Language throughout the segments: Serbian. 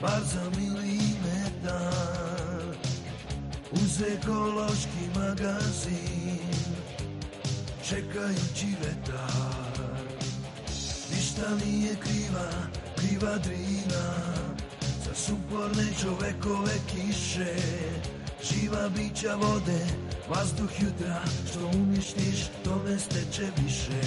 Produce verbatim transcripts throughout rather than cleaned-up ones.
bar za milimetar, uz ekološki magazin, čekajući vetar. Ništa nije kriva, kriva Drina, za suporne čovekove kiše, živa bića vode, vazduh jutra, što uništiš, to ne steče više.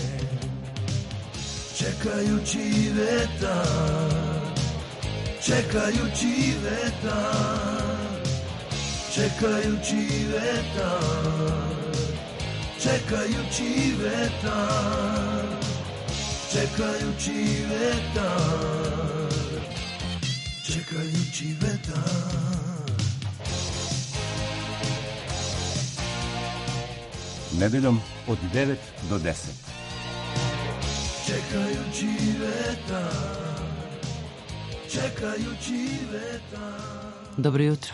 Čekajući vetar, čekajući vetar, čekajući vetar, čekajući vetar, čekajući vetar, čekajući vetar. Nedeljom od devet do deset. Čekajući vetar, čekajući vetar. Dobro jutro.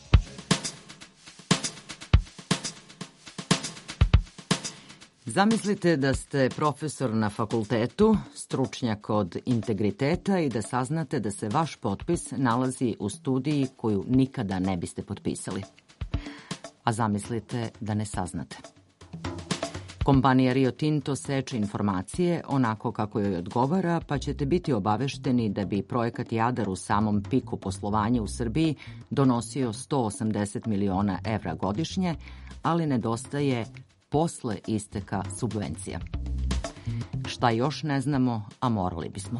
Zamislite da ste profesor na fakultetu, stručnjak od integriteta i da saznate da se vaš potpis nalazi u studiji koju nikada ne biste potpisali. A zamislite da ne saznate. Kompanija Rio Tinto seče informacije onako kako joj odgovara, pa ćete biti obavešteni da bi projekat Jadar u samom piku poslovanja u Srbiji donosio sto osamdeset miliona evra godišnje, ali nedostaje posle isteka subvencija. Šta još ne znamo, a morali bismo.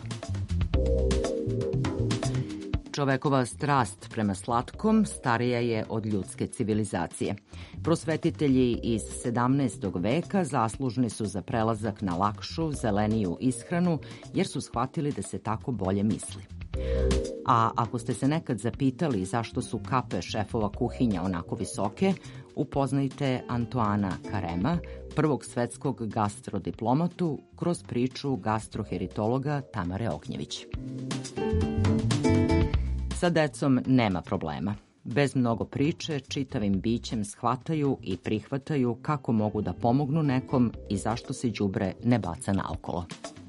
Čovekova strast prema slatkom starija je od ljudske civilizacije. Prosvetitelji iz sedamnaestog veka zaslužni su za prelazak na lakšu, zeleniju ishranu, jer su shvatili da se tako bolje misli. A ako ste se nekad zapitali zašto su kape šefova kuhinja onako visoke, upoznajte Antoana Karema, prvog svetskog gastrodiplomatu, kroz priču gastroheritologa Tamare Ognjević. Sa decom nema problema. Bez mnogo priče, čitavim bićem shvataju i prihvataju kako mogu da pomognu nekom i zašto se đubre ne baca naokolo.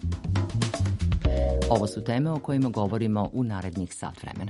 Ovo su teme o kojima govorimo u narednih sat vremena.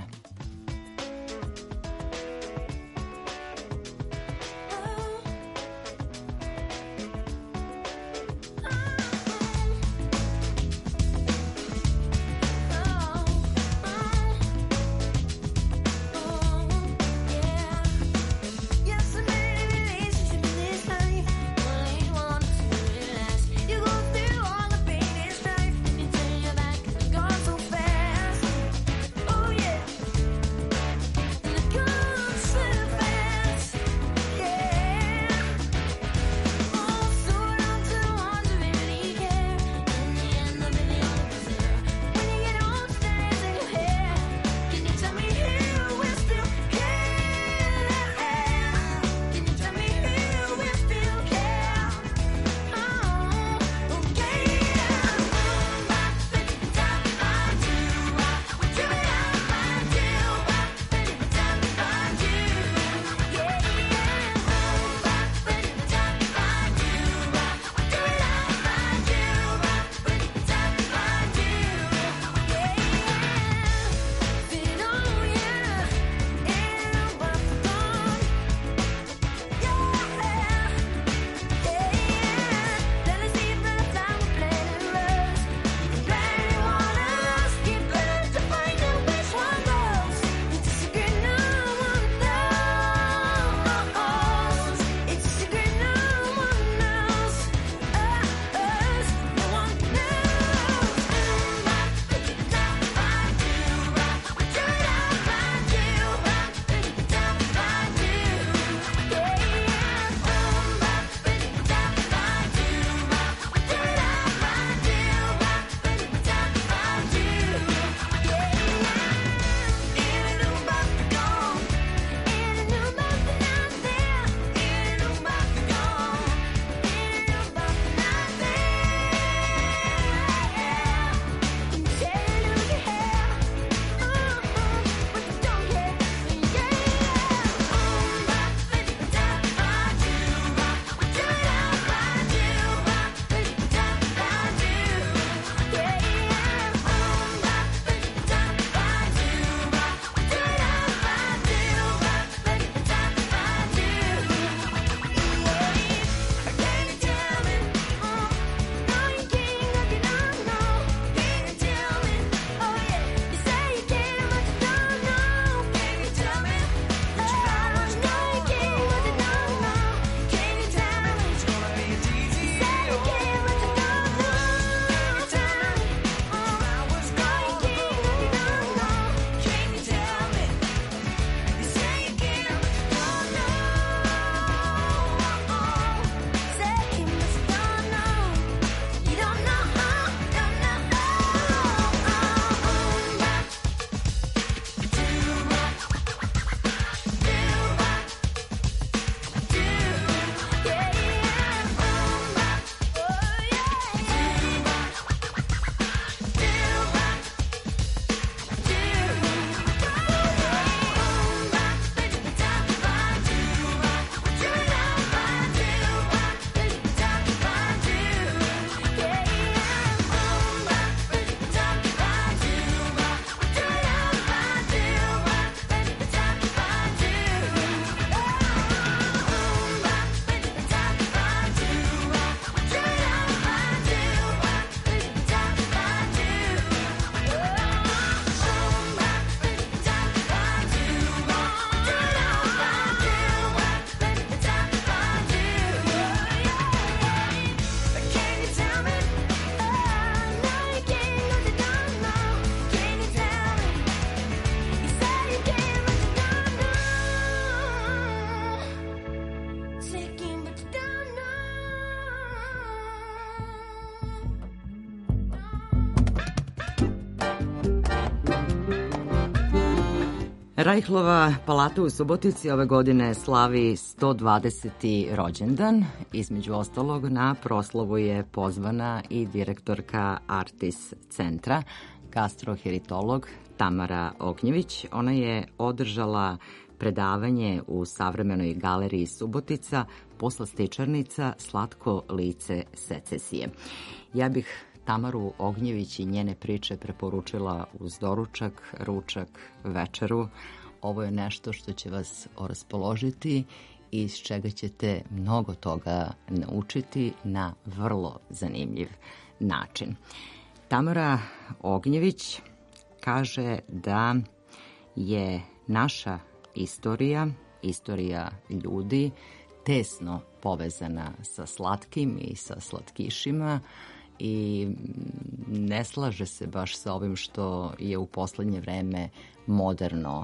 Rajhlova palata u Subotici ove godine slavi sto dvadeseti rođendan. Između ostalog, na proslavu je pozvana i direktorka Artis centra, gastroheritolog Tamara Ognjević. Ona je održala predavanje u Savremenoj galeriji Subotica Poslastičarnica Slatko lice secesije. Ja bih Tamaru Ognjević i njene priče preporučila uz doručak, ručak, večeru. Ovo je nešto što će vas oraspoložiti i iz čega ćete mnogo toga naučiti na vrlo zanimljiv način. Tamara Ognjević kaže da je naša istorija, istorija ljudi, tesno povezana sa slatkim i sa slatkišima i ne slaže se baš sa ovim što je u poslednje vreme moderno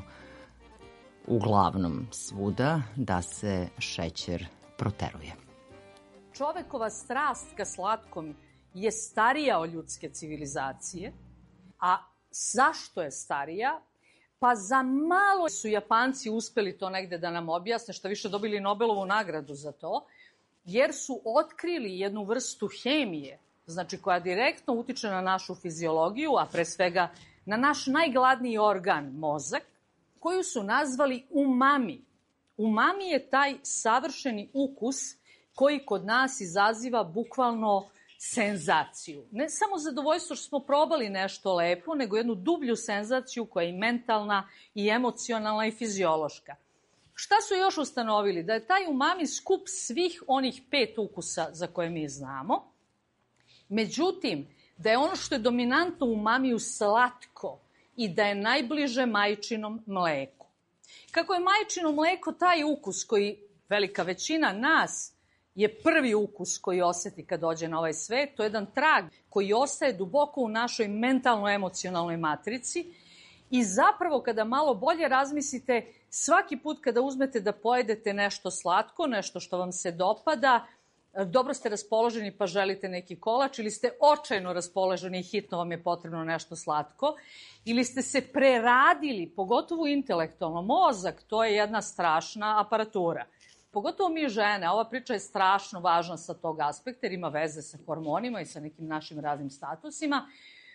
uglavnom svuda, da se šećer proteruje. Čovekova strast ka slatkom je starija od ljudske civilizacije, a zašto je starija? Pa za malo su Japanci uspeli to negde da nam objasne, što više dobili Nobelovu nagradu za to, jer su otkrili jednu vrstu hemije, znači koja direktno utiče na našu fiziologiju, a pre svega na naš najgladniji organ, mozak, koju su nazvali umami. Umami je taj savršeni ukus koji kod nas izaziva bukvalno senzaciju. Ne samo zadovoljstvo što smo probali nešto lepo, nego jednu dublju senzaciju koja je i mentalna, i emocionalna, i fiziološka. Šta su još ustanovili? Da je taj umami skup svih onih pet ukusa za koje mi znamo. Međutim, da je ono što je dominantno umamiju slatko i da je najbliže majčinom mleku. Kako je majčino mleko taj ukus koji velika većina nas je prvi ukus koji oseti kad dođe na ovaj svet, to je jedan trag koji ostaje duboko u našoj mentalno-emocionalnoj matrici i zapravo kada malo bolje razmislite, svaki put kada uzmete da pojedete nešto slatko, nešto što vam se dopada, dobro ste raspoloženi pa želite neki kolač ili ste očajno raspoloženi i hitno vam je potrebno nešto slatko ili ste se preradili, pogotovo intelektualno. Mozak, to je jedna strašna aparatura. Pogotovo mi žene, ova priča je strašno važna sa tog aspekta jer ima veze sa hormonima i sa nekim našim raznim statusima,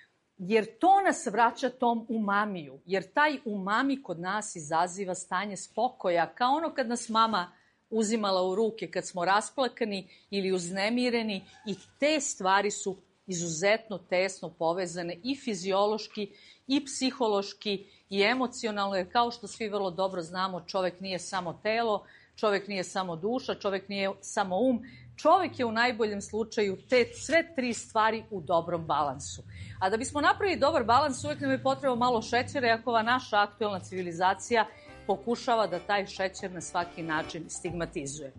jer to nas vraća tom umamiju, jer taj umami kod nas izaziva stanje spokoja, kao ono kad nas mama uzimala u ruke kad smo rasplakani ili uznemireni i te stvari su izuzetno tesno povezane i fiziološki i psihološki i emocionalno, jer kao što svi vrlo dobro znamo, čovek nije samo telo, čovek nije samo duša, čovek nije samo um, čovek je u najboljem slučaju te sve tri stvari u dobrom balansu. A da bismo napravili dobar balans, uvek nam je potrebno malo šećera, iako ova naša aktuelna civilizacija pokušava da taj šećer na svaki način stigmatizuje.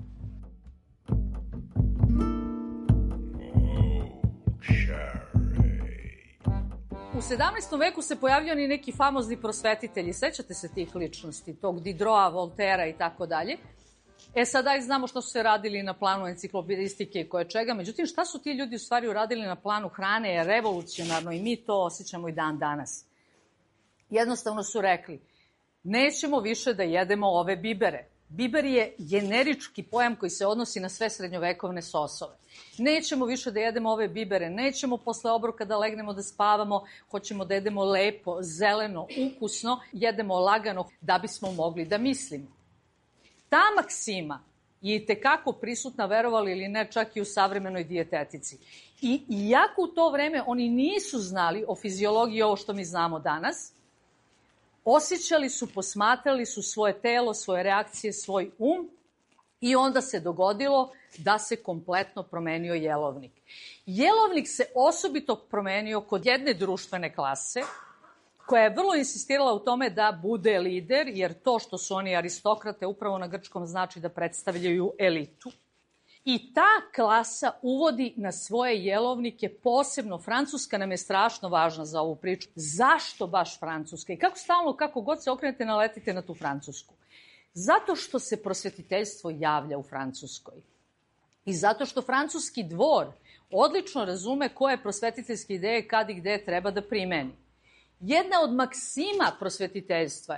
U sedamnaestom veku se pojavljaju ni neki famozni prosvetitelji, sećate se tih ličnosti, tog Diderota, Voltera i tako dalje. E sad aj znamo što su se radili na planu enciklopedistike i koje čega, međutim šta su ti ljudi u stvari uradili na planu hrane je revolucionarno i mi to osjećamo i dan danas. Jednostavno su rekli, nećemo više da jedemo ove bibere. Biber je generički pojam koji se odnosi na sve srednjovekovne sosove. Nećemo više da jedemo ove bibere, nećemo posle obroka da legnemo da spavamo, hoćemo da jedemo lepo, zeleno, ukusno, jedemo lagano da bismo mogli da mislimo. Ta maksima je i tekako prisutna, verovali ili ne, čak i u savremenoj dijetetici. I iako u to vreme oni nisu znali o fiziologiji ovo što mi znamo danas, osjećali su, posmatrali su svoje telo, svoje reakcije, svoj um i onda se dogodilo da se kompletno promenio jelovnik. Jelovnik se osobito promenio kod jedne društvene klase koja je vrlo insistirala u tome da bude lider, jer to što su oni aristokrate upravo na grčkom znači da predstavljaju elitu. I ta klasa uvodi na svoje jelovnike, posebno Francuska nam je strašno važna za ovu priču. Zašto baš Francuska? I kako stalno, kako god se okrenete, naletite na tu Francusku? Zato što se prosvetiteljstvo javlja u Francuskoj. I zato što francuski dvor odlično razume koje prosvetiteljske ideje kad i gde treba da primeni. Jedna od maksima prosvetiteljstva je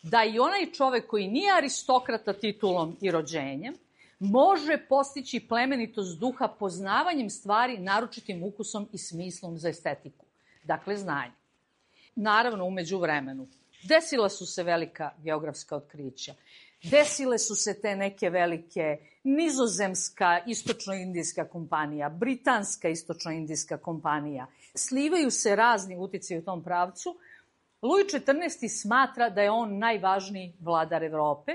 da i onaj čovek koji nije aristokrata titulom i rođenjem može postići plemenitost duha poznavanjem stvari, naročitim ukusom i smislom za estetiku. Dakle, znanje. Naravno, umeđu vremenu, desila su se velika geografska otkrića. Desile su se te neke velike nizozemska istočno-indijska kompanija, britanska istočno-indijska kompanija. Slivaju se razni uticaji u tom pravcu. Luj četrnaesti smatra da je on najvažniji vladar Evrope.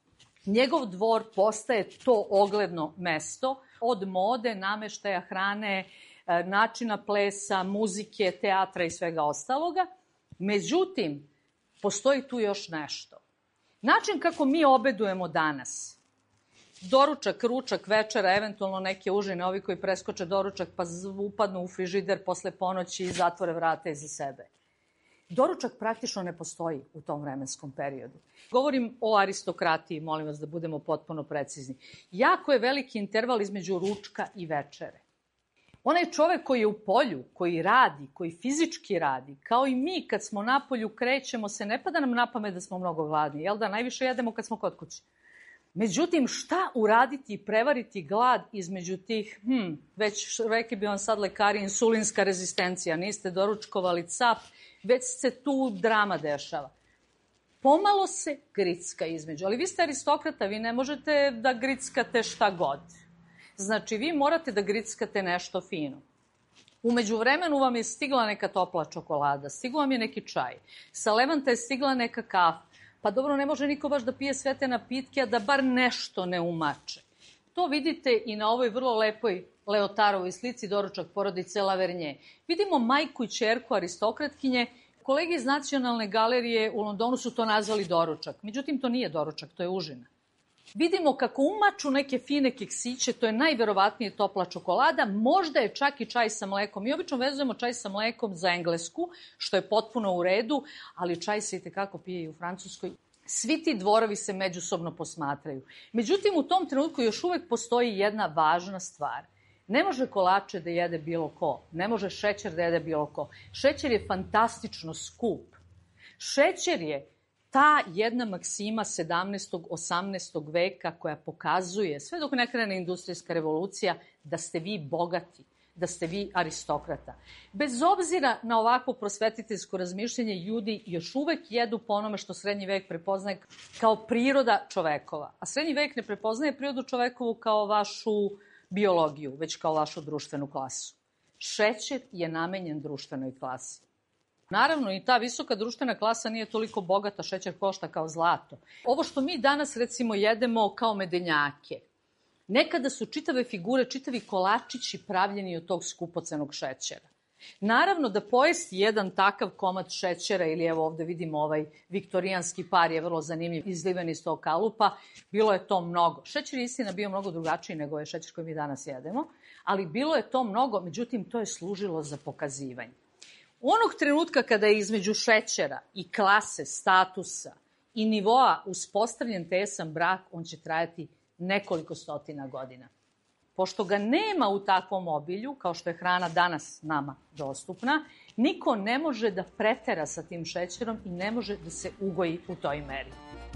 Njegov dvor postaje to ogledno mesto od mode, nameštaja, hrane, načina plesa, muzike, teatra i svega ostaloga. Međutim, postoji tu još nešto. Način kako mi obedujemo danas, doručak, ručak, večera, eventualno neke užine, ovi koji preskoče doručak pa upadnu u frižider posle ponoći i zatvore vrata iza sebe. Doručak praktično ne postoji u tom vremenskom periodu. Govorim o aristokratiji, molim vas da budemo potpuno precizni. Jako je veliki interval između ručka i večere. Onaj čovek koji je u polju, koji radi, koji fizički radi, kao i mi kad smo na polju krećemo se, ne pada nam na pamet da smo mnogo gladni, jel da? Najviše jedemo kad smo kod kuće. Međutim, šta uraditi i prevariti glad između tih, hm, već rekli bi vam sad lekari, insulinska rezistencija, niste doručkovali cap, već se tu drama dešava. Pomalo se gricka između, ali vi ste aristokrata, vi ne možete da grickate šta god. Znači, vi morate da grickate nešto fino. Umeđu vremenu vam je stigla neka topla čokolada, stigla vam je neki čaj, sa Levanta je stigla neka kafa. Pa dobro, ne može niko baš da pije sve te napitke, a da bar nešto ne umače. To vidite i na ovoj vrlo lepoj Leotarovoj slici, doručak porodice Lavernje. Vidimo majku i ćerku aristokratkinje. Kolege iz Nacionalne galerije u Londonu su to nazvali doručak. Međutim, to nije doručak, to je užina. Vidimo kako umaču neke fine keksiće, to je najverovatnije topla čokolada, možda je čak i čaj sa mlekom. Mi obično vezujemo čaj sa mlekom za Englesku, što je potpuno u redu, ali čaj se itekako pije i u Francuskoj. Svi ti dvorovi se međusobno posmatraju. Međutim, u tom trenutku još uvek postoji jedna važna stvar. Ne može kolače da jede bilo ko, ne može šećer da jede bilo ko. Šećer je fantastično skup. Šećer je ta jedna maksima sedamnaestog, osamnaestog veka koja pokazuje, sve dok ne krene industrijska revolucija, da ste vi bogati, da ste vi aristokrata. Bez obzira na ovako prosvetiteljsko razmišljanje, ljudi još uvek jedu po onome što srednji vek prepoznaje kao priroda čovekova. A srednji vek ne prepoznaje prirodu čovekovu kao vašu biologiju, već kao vašu društvenu klasu. Šećer je namenjen društvenoj klasi. Naravno, i ta visoka društvena klasa nije toliko bogata, šećer košta kao zlato. Ovo što mi danas, recimo, jedemo kao medenjake, nekada su čitave figure, čitavi kolačići pravljeni od tog skupocenog šećera. Naravno da pojesti jedan takav komad šećera, ili evo ovde vidimo ovaj viktorijanski par je vrlo zanimljiv, izliven iz tog kalupa, bilo je to mnogo. Šećer je istina bio mnogo drugačiji nego je šećer koji mi danas jedemo, ali bilo je to mnogo, međutim to je služilo za pokazivanje. Onog trenutka kada je između šećera i klase, statusa i nivoa uspostavljen tesan brak, on će trajati nekoliko stotina godina. Pošto ga nema u takvom obilju, kao što je hrana danas nama dostupna, niko ne može da pretera sa tim šećerom i ne može da se ugoji u toj meri.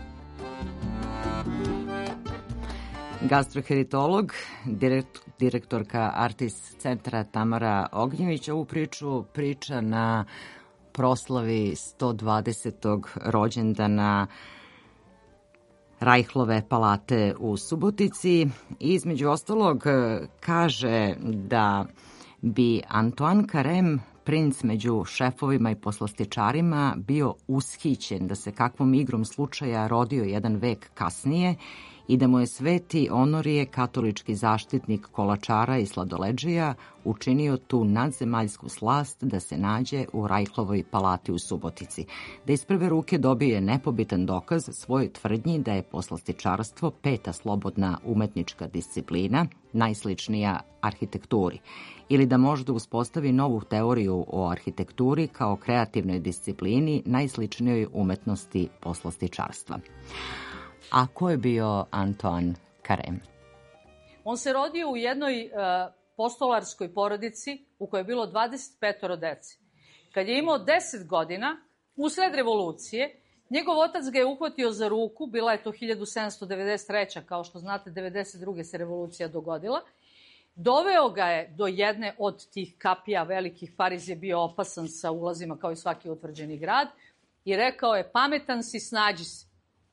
Gastroheritolog, direktorka Artis centra Tamara Ognjević ovu priču priča na proslavi sto dvadesetog rođendana Rajhlove palate u Subotici. Između ostalog kaže da bi Antoine Carême, princ među šefovima i poslastičarima, bio ushićen da se kakvom igrom slučaja rodio jedan vek kasnije i da mu je Sveti Onorije, katolički zaštitnik kolačara i sladoledžija, učinio tu nadzemaljsku slast da se nađe u Rajhlovoj palati u Subotici, da iz prve ruke dobije nepobitan dokaz svojoj tvrdnji da je poslastičarstvo peta slobodna umetnička disciplina, najsličnija arhitekturi, ili da može da uspostavi novu teoriju o arhitekturi kao kreativnoj disciplini najsličnijoj umetnosti poslastičarstva. A ko je bio Antoine Carême? On se rodio u jednoj uh, postolarskoj porodici u kojoj je bilo dvadeset petoro dece. Kad je imao deset godina, usred revolucije, Njegov otac ga je uhvatio za ruku, bila je to hiljadu sedamsto devedeset treća. Kao što znate, devedeset druge se revolucija dogodila. Doveo ga je do jedne od tih kapija velikih. Pariz je bio opasan sa ulazima kao i svaki utvrđeni grad. I rekao je, pametan si, snađi se.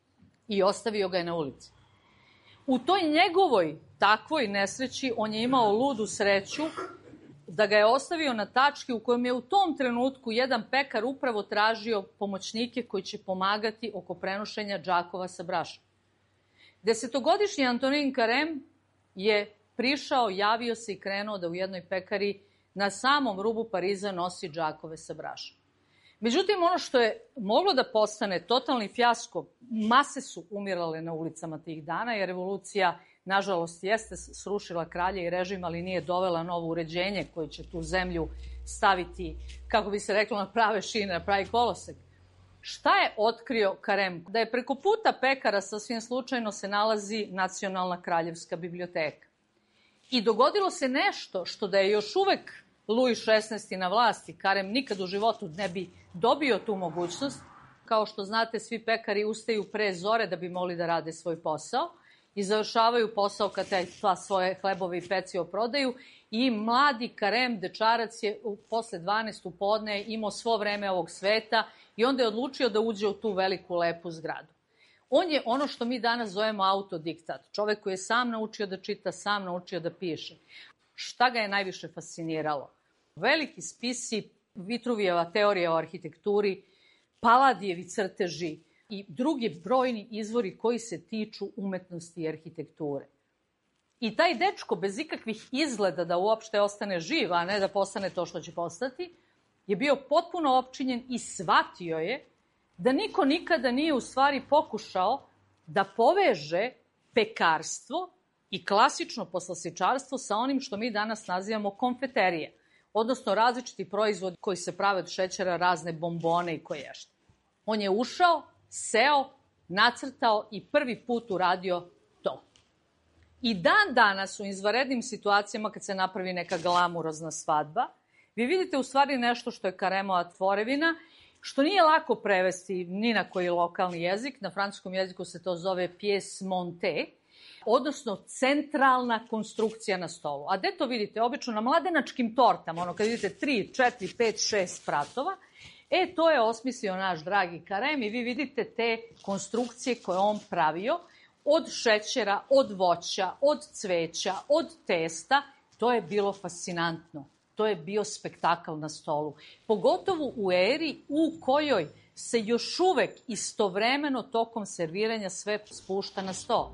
I ostavio ga je na ulici. U toj njegovoj takvoj nesreći on je imao ludu sreću da ga je ostavio na tački u kojem je u tom trenutku jedan pekar upravo tražio pomoćnike koji će pomagati oko prenošenja džakova sa brašnom. Desetogodišnji Antonin Carême je prišao, javio se i krenuo da u jednoj pekari na samom rubu Pariza nosi džakove sa brašnom. Međutim, ono što je moglo da postane totalni fijasko, mase su umirale na ulicama tih dana, jer revolucija, nažalost, jeste srušila kralja i režim, ali nije dovela novo uređenje koje će tu zemlju staviti, kako bi se reklo, na prave šine, na pravi kolosek. Šta je otkrio Carême? Da je preko puta pekara sasvim slučajno se nalazi Nacionalna kraljevska biblioteka. I dogodilo se nešto što da je još uvek Luj šesnaesti na vlasti, Carême nikad u životu ne bi dobio tu mogućnost. Kao što znate, svi pekari ustaju pre zore da bi mogli da rade svoj posao i završavaju posao kad ta svoje hlebove i pecivo prodaju. I mladi Carême, dečarac, je posle dvanaest u podne imao svo vreme ovog sveta i onda je odlučio da uđe u tu veliku lepu zgradu. On je ono što mi danas zovemo autodiktat. Čovek koji je sam naučio da čita, sam naučio da piše. Šta ga je najviše fasciniralo? Veliki spisi, Vitruvijeva teorija o arhitekturi, Paladijevi crteži i drugi brojni izvori koji se tiču umetnosti i arhitekture. I taj dečko, bez ikakvih izgleda da uopšte ostane živ, a ne da postane to što će postati, je bio potpuno opčinjen i shvatio je da niko nikada nije u stvari pokušao da poveže pekarstvo i klasično poslastičarstvo sa onim što mi danas nazivamo konfeterije, odnosno različiti proizvodi koji se prave od šećera, razne bombone i koješta. On je ušao, seo, nacrtao i prvi put uradio to. I dan danas u izvanrednim situacijama kad se napravi neka glamurozna svadba, vi vidite u stvari nešto što je Carêmova tvorevina, što nije lako prevesti ni na koji lokalni jezik. Na francuskom jeziku se to zove pièce montée, odnosno centralna konstrukcija na stolu. A gde to vidite? Obično na mladenačkim tortama, ono kad vidite tri, četiri, pet, šest spratova, e, to je osmislio naš dragi Carême i vi vidite te konstrukcije koje on pravio od šećera, od voća, od cveća, od testa. To je bilo fascinantno. To je bio spektakl na stolu. Pogotovo u eri u kojoj se još uvek istovremeno tokom serviranja sve spušta na sto.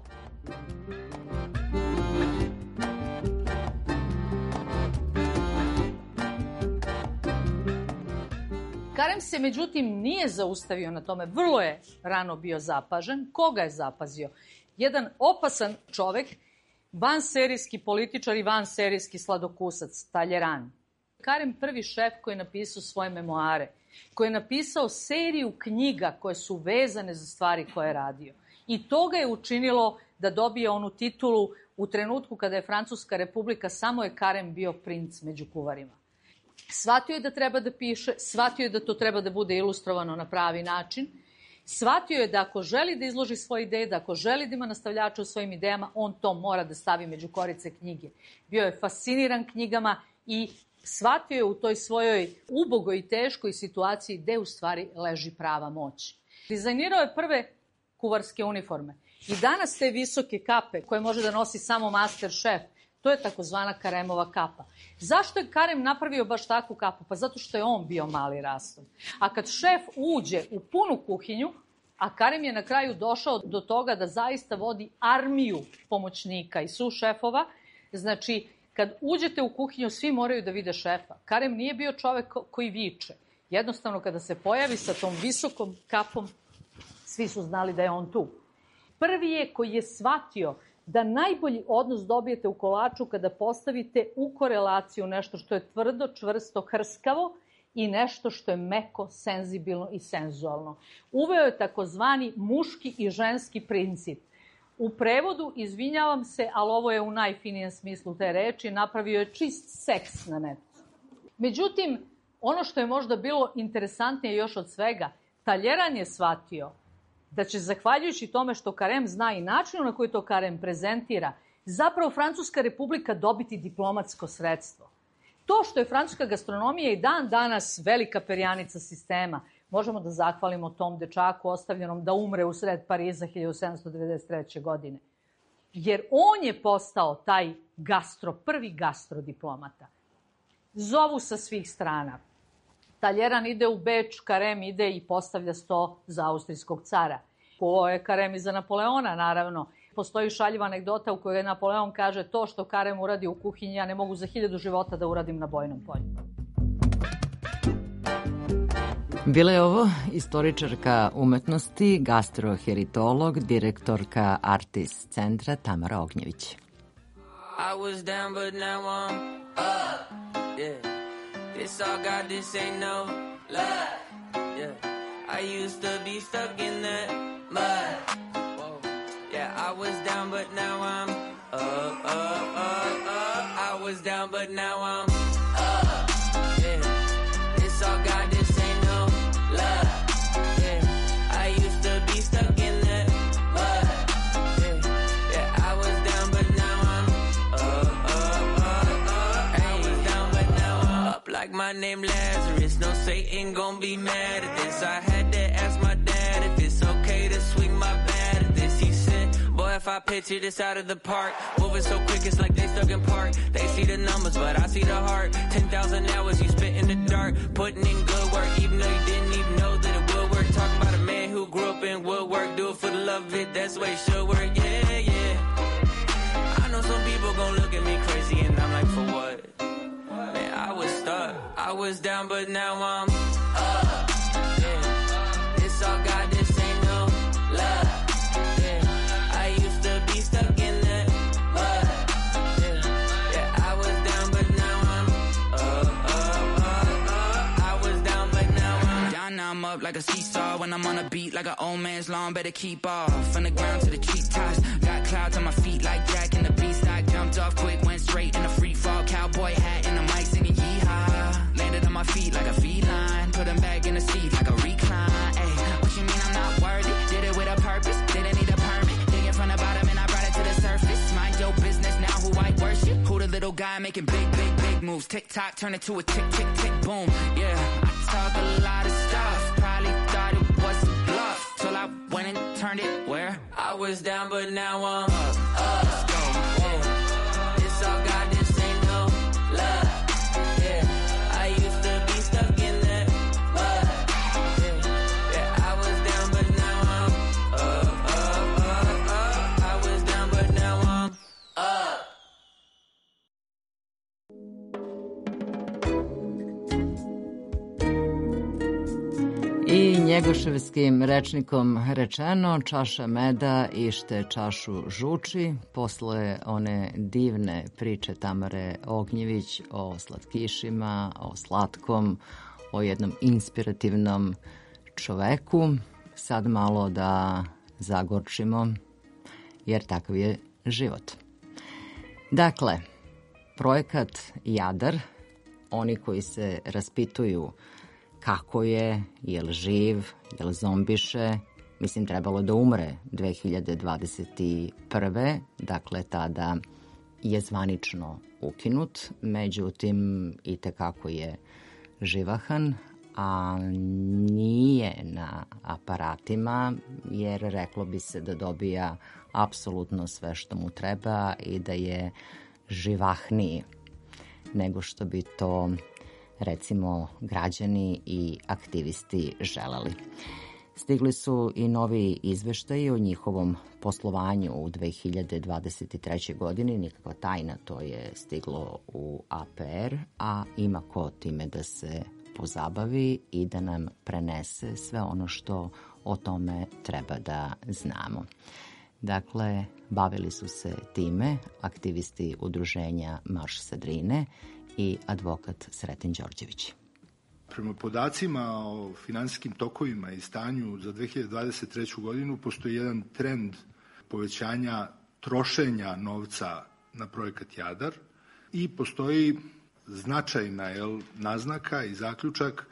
Carême se, međutim, nije zaustavio na tome. Vrlo je rano bio zapažen. Koga je zapazio? Jedan opasan čovek, vanserijski političar i vanserijski sladokusac, Talleyrand. Carême prvi šef koji je napisao svoje memoare, koji je napisao seriju knjiga koje su vezane za stvari koje je radio. I to ga je učinilo da dobije onu titulu u trenutku kada je Francuska republika, samo je Carême bio princ među kuvarima. Shvatio je da treba da piše, shvatio je da to treba da bude ilustrovano na pravi način, shvatio je da ako želi da izloži svoje ideje, da ako želi da ima nastavljača u svojim idejama, on to mora da stavi među korice knjige. Bio je fasciniran knjigama i shvatio je u toj svojoj ubogoj i teškoj situaciji gde u stvari leži prava moć. Dizajnirao je prve kuvarske uniforme i danas te visoke kape koje može da nosi samo master šef, to je takozvana Carêmova kapa. Zašto je Carême napravio baš takvu kapu? Pa zato što je on bio mali rastom. A kad šef uđe u punu kuhinju, a Carême je na kraju došao do toga da zaista vodi armiju pomoćnika i sušefova, znači kad uđete u kuhinju svi moraju da vide šefa. Carême nije bio čovek koji viče. Jednostavno kada se pojavi sa tom visokom kapom, svi su znali da je on tu. Prvi je koji je shvatio da najbolji odnos dobijete u kolaču kada postavite u korelaciju nešto što je tvrdo, čvrsto, hrskavo i nešto što je meko, senzibilno i senzualno. Uveo je takozvani muški i ženski princip. U prevodu, izvinjavam se, ali ovo je u najfinijem smislu te reči, napravio je čist seks na netu. Međutim, ono što je možda bilo interesantnije još od svega, Talleyrand je shvatio da će, zahvaljujući tome što Carême zna i načinu na koji to Carême prezentira, zapravo Francuska republika dobiti diplomatsko sredstvo. To što je francuska gastronomija i dan danas velika perjanica sistema, možemo da zahvalimo tom dečaku ostavljenom da umre u sred Pariza hiljadu sedamsto devedeset treće. godine. Jer on je postao taj gastro, prvi gastrodiplomata. Zovu sa svih strana. Talleyrand ide u Beč, Carême ide i postavlja sto za austrijskog cara. Ko je Carême iza Napoleona, naravno. Postoji šaljiva anegdota u kojoj Napoleon kaže to što Carême uradi u kuhinji, ja ne mogu za hiljadu života da uradim na bojnom polju. Bila je ovo istoričarka umetnosti, gastroheritolog, direktorka Artis centra Tamara Ognjević. I was down but now I'm up, yeah. This all God, this ain't no lie, yeah. I used to be stuck in that mud, whoa. Yeah, I was down but now I'm up, up, up, up. I was down but now I'm up, yeah. This all God, this ain't no lie, yeah. I used to be stuck in that mud, yeah. Yeah, I was down but now I'm up, up, up, up. I was down but now I'm up like my name Lazarus. No Satan gon' be mad at this. I had to ask my dad if it's okay to swing my bat at this. He said, boy, if I picture this out of the park, moving so quick it's like they stuck in park. They see the numbers but I see the heart. Ten thousand hours you spent in the dark, putting in good work even though you didn't even know that it would work. Talking about a man who grew up in woodwork, do it for the love of it, that's the way it should work, yeah, yeah. I know some people gon' look at me crazy and I'm like, for what? Man, I was stuck, I was down but now I'm up, yeah. This all God, this ain't no lie, yeah. I used to be stuck in that mud, yeah. Yeah, I was down but now I'm up, up, up, up. I was down but now I'm down, now I'm up like a seesaw. When I'm on a beat like an old man's lawn, better keep off. From the ground to the treetops, got clouds on my feet like Jack and the Beanstalk. Jumped off quick, went straight in a free fall. Cowboy hat and the mic singing yeehaw. Landed on my feet like a feline, put him back in the seat like a recline. Ay, what you mean I'm not worthy? Did it with a purpose, didn't need a permit. Digging from the bottom and I brought it to the surface. Mind your business now, who I worship. Who the little guy making big, big, big moves. Tick tock, turn it to a tick, tick, tick, boom. Yeah, I talk a lot of stuff. Probably thought it was a bluff till I went and turned it where I was down but now I'm up, up. Let's go, yeah. This all God, this ain't no lie, yeah. I used to be stuck in that mud, yeah. Yeah, I was down but now I'm up, up, up, up. I was down but now I'm up. I njegoševskim rečnikom rečeno, čaša meda ište čašu žuči. Posle one divne priče Tamare Ognjević o slatkišima, o slatkom, o jednom inspirativnom čoveku, sad malo da zagorčimo, jer takav je život. Dakle, projekat Jadar, oni koji se raspituju kako je, je li živ, je li zombiše, mislim trebalo da umre dve hiljade dvadeset prve. Dakle tada je zvanično ukinut, međutim i tekako je živahan, a nije na aparatima jer reklo bi se da dobija apsolutno sve što mu treba i da je živahniji nego što bi to recimo građani i aktivisti želeli. Stigli su i novi izveštaji o njihovom poslovanju u dve hiljade dvadeset trećoj. godini, nikakva tajna, to je stiglo u A P R, a ima ko time da se pozabavi i da nam prenese sve ono što o tome treba da znamo. Dakle, bavili su se time aktivisti udruženja Marš sa Drine i advokat Sreten Đorđević. Prema podacima o finansijskim tokovima i stanju za dve hiljade dvadeset treću. godinu postoji jedan trend povećanja trošenja novca na projekat Jadar i postoji značajna jel, naznaka i zaključak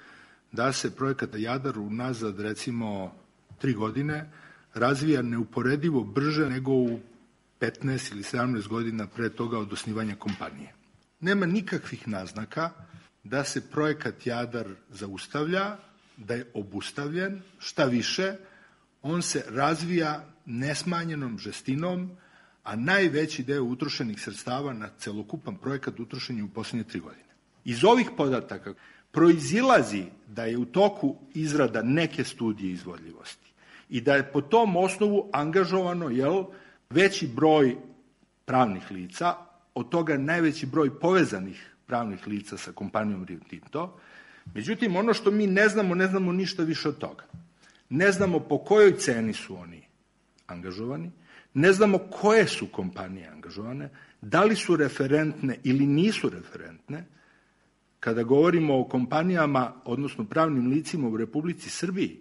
da se projekat Jadar unazad recimo tri godine razvija neuporedivo brže nego u petnaest ili sedamnaest godina pre toga od osnivanja kompanije. Nema nikakvih naznaka da se projekat Jadar zaustavlja, da je obustavljen, šta više, on se razvija nesmanjenom žestinom, a najveći deo utrošenih sredstava na celokupan projekat utrošen je u poslednje tri godine. Iz ovih podataka proizilazi da je u toku izrada neke studije izvodljivosti i da je po tom osnovu angažovano jel, veći broj pravnih lica, od toga najveći broj povezanih pravnih lica sa kompanijom Rio Tinto. Međutim, ono što mi ne znamo, ne znamo ništa više od toga. Ne znamo po kojoj ceni su oni angažovani, ne znamo koje su kompanije angažovane, da li su referentne ili nisu referentne. Kada govorimo o kompanijama, odnosno pravnim licima u Republici Srbiji,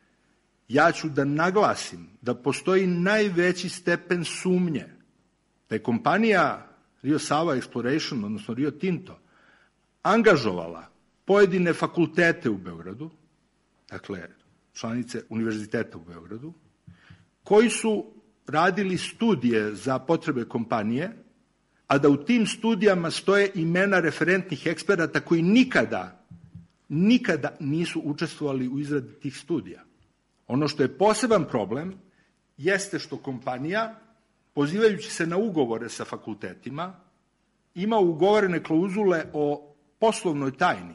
ja ću da naglasim da postoji najveći stepen sumnje da je kompanija Rio Sava Exploration, odnosno Rio Tinto, angažovala pojedine fakultete u Beogradu, dakle članice Univerziteta u Beogradu, koji su radili studije za potrebe kompanije, a da u tim studijama stoje imena referentnih eksperata koji nikada, nikada nisu učestvovali u izradi tih studija. Ono što je poseban problem jeste što kompanija, pozivajući se na ugovore sa fakultetima, ima ugovorene klauzule o poslovnoj tajni,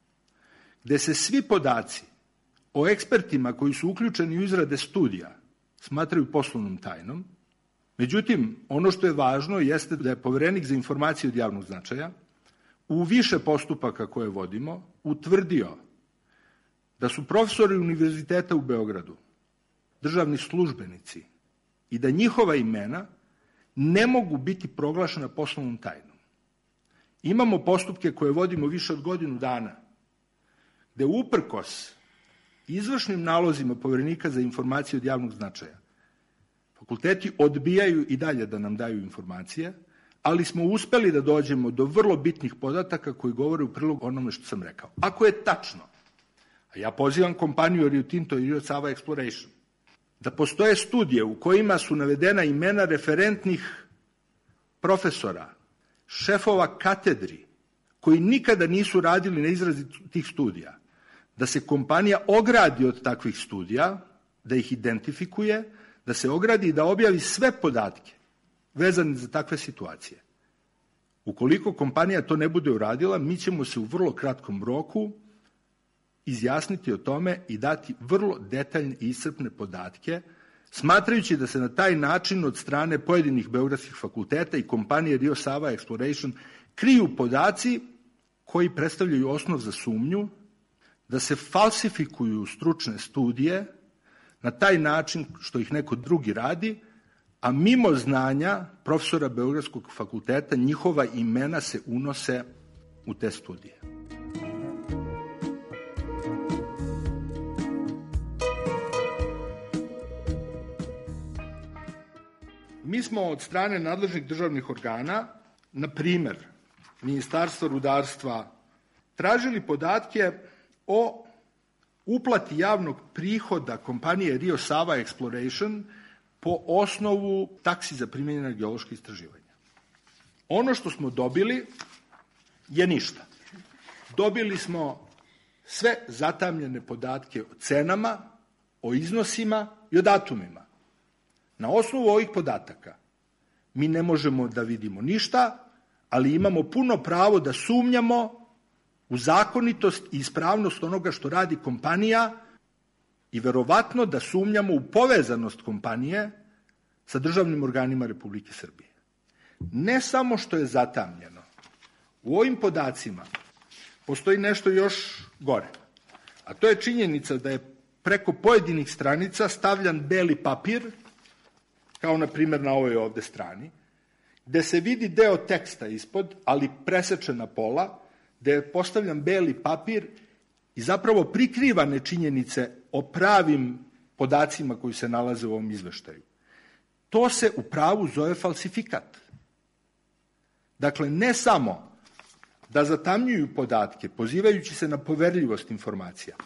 gde se svi podaci o ekspertima koji su uključeni u izrade studija smatraju poslovnom tajnom. Međutim, ono što je važno jeste da je Poverenik za informacije od javnog značaja u više postupaka koje vodimo utvrdio da su profesori Univerziteta u Beogradu državni službenici i da njihova imena ne mogu biti proglašena poslovnom tajnom. Imamo postupke koje vodimo više od godinu dana, gde uprkos izvršnim nalozima Poverenika za informacije od javnog značaja fakulteti odbijaju i dalje da nam daju informacije, ali smo uspeli da dođemo do vrlo bitnih podataka koji govore u prilog onome što sam rekao. Ako je tačno, a ja pozivam kompaniju Rio Tinto i Rio Sava Exploration, da postoje studije u kojima su navedena imena referentnih profesora, šefova katedri, koji nikada nisu radili na izradi tih studija, da se kompanija ogradi od takvih studija, da ih identifikuje, da se ogradi i da objavi sve podatke vezane za takve situacije. Ukoliko kompanija to ne bude uradila, mi ćemo se u vrlo kratkom roku izjasniti o tome i dati vrlo detaljne i iscrpne podatke, smatrajući da se na taj način od strane pojedinih beogradskih fakulteta i kompanije Rio Sava Exploration kriju podaci koji predstavljaju osnov za sumnju da se falsifikuju stručne studije na taj način što ih neko drugi radi, a mimo znanja profesora Beogradskog fakulteta njihova imena se unose u te studije. Mi smo od strane nadležnih državnih organa, na primer Ministarstva rudarstva, tražili podatke o uplati javnog prihoda kompanije Rio Sava Exploration po osnovu taksi za primenjena geološka istraživanja. Ono što smo dobili je ništa. Dobili smo sve zatamljene podatke o cenama, o iznosima i o datumima. Na osnovu ovih podataka mi ne možemo da vidimo ništa, ali imamo puno pravo da sumnjamo u zakonitost i ispravnost onoga što radi kompanija i verovatno da sumnjamo u povezanost kompanije sa državnim organima Republike Srbije. Ne samo što je zatamljeno, u ovim podacima postoji nešto još gore, a to je činjenica da je preko pojedinih stranica stavljan beli papir, kao na primjer na ovoj ovde strani, gde se vidi deo teksta ispod, ali presečena pola, gde je postavljan beli papir i zapravo prikrivane činjenice o pravim podacima koji se nalaze u ovom izveštaju. To se u pravu zove falsifikat. Dakle, ne samo da zatamnjuju podatke, pozivajući se na poverljivost informacija,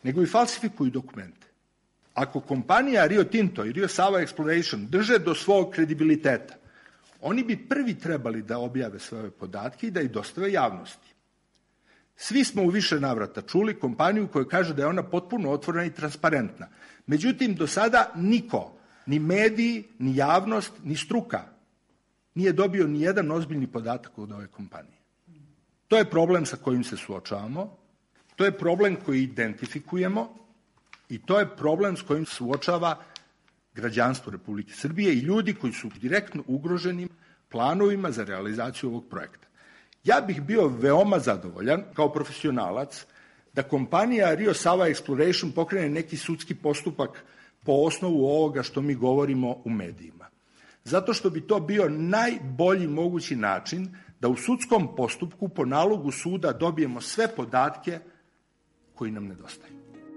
nego i falsifikuju dokumente. Ako kompanija Rio Tinto i Rio Sava Exploration drže do svog kredibiliteta, oni bi prvi trebali da objave svoje podatke i da ih dostave javnosti. Svi smo u više navrata čuli kompaniju koja kaže da je ona potpuno otvorena i transparentna. Međutim, do sada niko, ni mediji, ni javnost, ni struka, nije dobio ni jedan ozbiljni podatak od ove kompanije. To je problem sa kojim se suočavamo, to je problem koji identifikujemo i to je problem s kojim suočava građanstvo Republike Srbije i ljudi koji su direktno ugroženi planovima za realizaciju ovog projekta. Ja bih bio veoma zadovoljan kao profesionalac da kompanija Rio Sava Exploration pokrene neki sudski postupak po osnovu ovoga što mi govorimo u medijima. Zato što bi to bio najbolji mogući način da u sudskom postupku po nalogu suda dobijemo sve podatke koji nam nedostaju.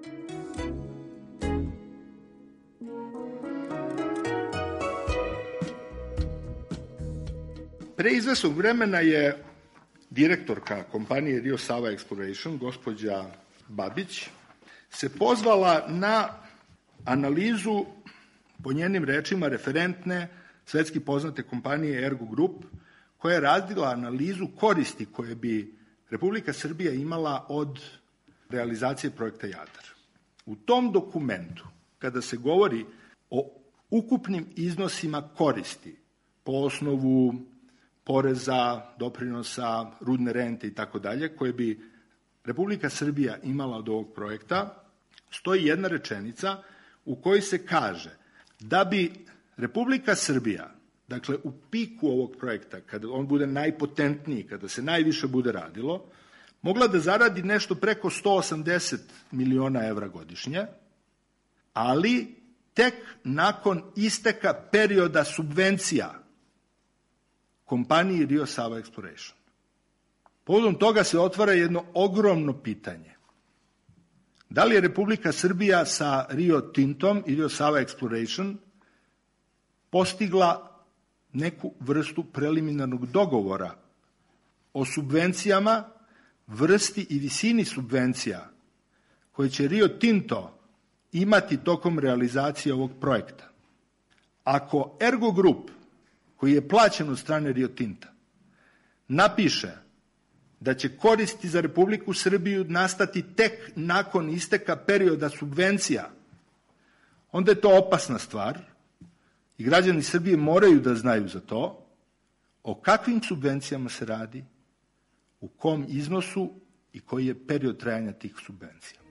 Pre izvesnog vremena je direktorka kompanije Rio Sava Exploration, gospođa Babić, se pozvala na analizu, po njenim rečima, referentne svetski poznate kompanije Ergo Group, koja je radila analizu koristi koje bi Republika Srbija imala od realizacije projekta Jadar. U tom dokumentu, kada se govori o ukupnim iznosima koristi po osnovu poreza, doprinosa, rudne rente i tako dalje, koje bi Republika Srbija imala od ovog projekta, stoji jedna rečenica u kojoj se kaže da bi Republika Srbija, dakle u piku ovog projekta, kada on bude najpotentniji, kada se najviše bude radilo, mogla da zaradi nešto preko sto osamdeset miliona evra godišnje, ali tek nakon isteka perioda subvencija kompaniji Rio Sava Exploration. Povodom toga se otvara jedno ogromno pitanje. Da li je Republika Srbija sa Rio Tintom i Rio Sava Exploration postigla neku vrstu preliminarnog dogovora o subvencijama, vrsti i visini subvencija koje će Rio Tinto imati tokom realizacije ovog projekta? Ako Ergo Group, koji je plaćen od strane Rio Tinta, napiše da će koristi za Republiku Srbiju nastati tek nakon isteka perioda subvencija, onda je to opasna stvar i građani Srbije moraju da znaju za to o kakvim subvencijama se radi, u kom iznosu i koji je period trajanja tih subvencija.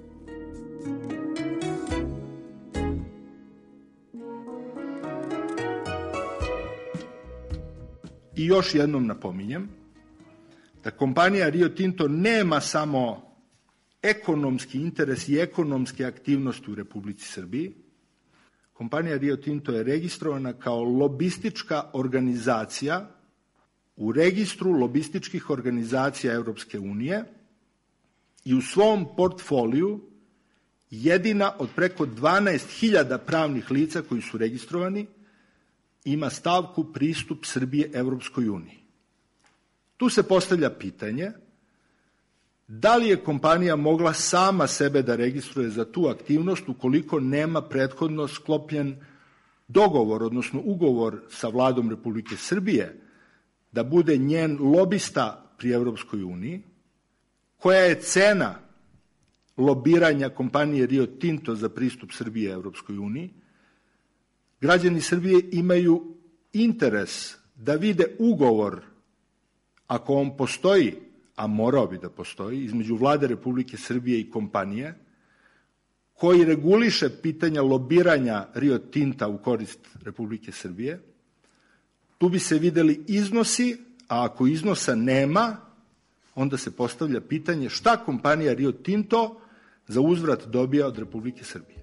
I još jednom napominjem da kompanija Rio Tinto nema samo ekonomski interes i ekonomske aktivnosti u Republici Srbiji. Kompanija Rio Tinto je registrovana kao lobistička organizacija u registru lobističkih organizacija Evropske unije i u svom portfoliju jedina od preko dvanaest hiljada pravnih lica koji su registrovani ima stavku pristup Srbije Evropskoj uniji. Tu se postavlja pitanje da li je kompanija mogla sama sebe da registruje za tu aktivnost ukoliko nema prethodno sklopljen dogovor, odnosno ugovor sa vladom Republike Srbije da bude njen lobista pri Evropskoj uniji, koja je cena lobiranja kompanije Rio Tinto za pristup Srbije Evropskoj uniji. Građani Srbije imaju interes da vide ugovor, ako on postoji, a morao bi da postoji, između vlade Republike Srbije i kompanije, koji reguliše pitanja lobiranja Rio Tinta u korist Republike Srbije. Tu bi se videli iznosi, a ako iznosa nema, onda se postavlja pitanje šta kompanija Rio Tinto za uzvrat dobija od Republike Srbije.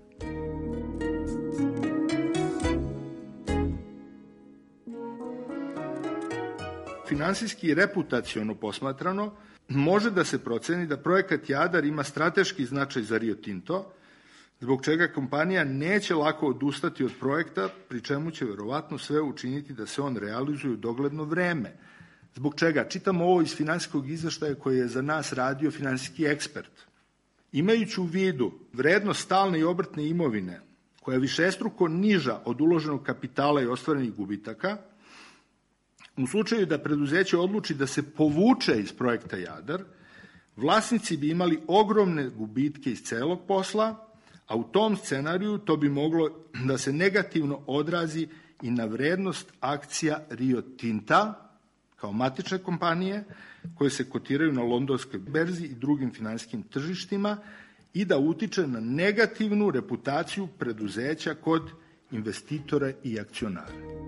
Finansijski i reputaciono posmatrano, može da se proceni da projekat Jadar ima strateški značaj za Rio Tinto, zbog čega kompanija neće lako odustati od projekta, pri čemu će verovatno sve učiniti da se on realizuje u dogledno vreme. Zbog čega? Čitamo ovo iz finansijskog izveštaja koji je za nas radio finansijski ekspert. Imajući u vidu vrednost stalne i obrtne imovine, koja je višestruko niža od uloženog kapitala i ostvarenih gubitaka, u slučaju da preduzeće odluči da se povuče iz projekta Jadar, vlasnici bi imali ogromne gubitke iz celog posla, a u tom scenariju to bi moglo da se negativno odrazi i na vrednost akcija Rio Tinta, kao matične kompanije, koje se kotiraju na londonskoj berzi i drugim finansijskim tržištima i da utiče na negativnu reputaciju preduzeća kod investitora i akcionara.